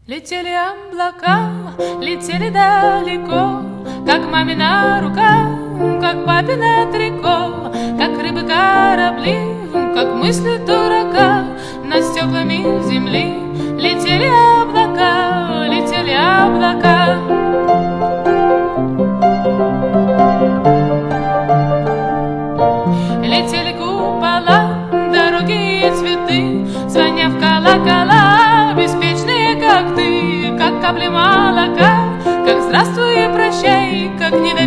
Летели облака, летели далеко, как мамина рука, как папино трико, как рыбы корабли, как мысли дурака над стеклами земли. Летели облака, летели облака. Летели купола, дороги и цветы, звоня в колокола, беспечные, как ты, как капли молока, как здравствуй и прощай, как не